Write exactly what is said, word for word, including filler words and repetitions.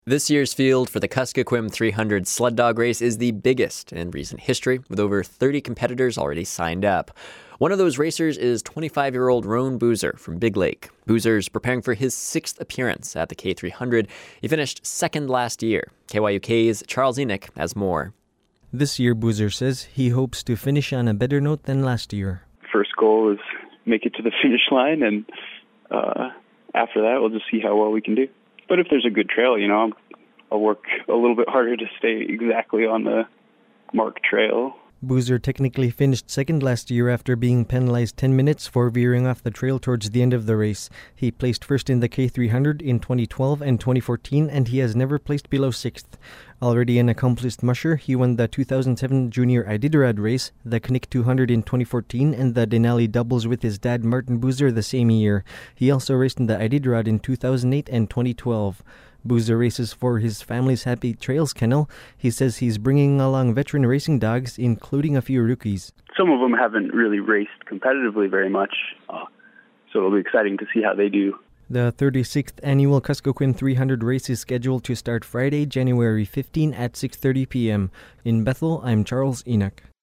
This year's field for the Kuskokwim three hundred sled dog race is the biggest in recent history, with over thirty competitors already signed up. One of those racers is twenty-five-year-old Roan Boozer from Big Lake. Boozer's preparing for his sixth appearance at the K three hundred. He finished second last year. K Y U K's Charles Enoch has more. This year, Boozer says he hopes to finish on a better note than last year. First goal is make it to the finish line, and uh, after that, we'll just see how well we can do. But if there's a good trail, you know, I'll work a little bit harder to stay exactly on the marked trail. Boozer technically finished second last year after being penalized ten minutes for veering off the trail towards the end of the race. He placed first in the K three hundred in twenty twelve and twenty fourteen, and he has never placed below sixth. Already an accomplished musher, he won the two thousand seven Junior Iditarod race, the Knik two hundred in twenty fourteen, and the Denali doubles with his dad Martin Boozer the same year. He also raced in the Iditarod in two thousand eight and twenty twelve. Boozer races for his family's Happy Trails kennel. He says he's bringing along veteran racing dogs, including a few rookies. Some of them haven't really raced competitively very much, uh, so it'll be exciting to see how they do. The thirty-sixth annual Kuskokwim three hundred race is scheduled to start Friday, January fifteenth at six thirty p.m. In Bethel, I'm Charles Enoch.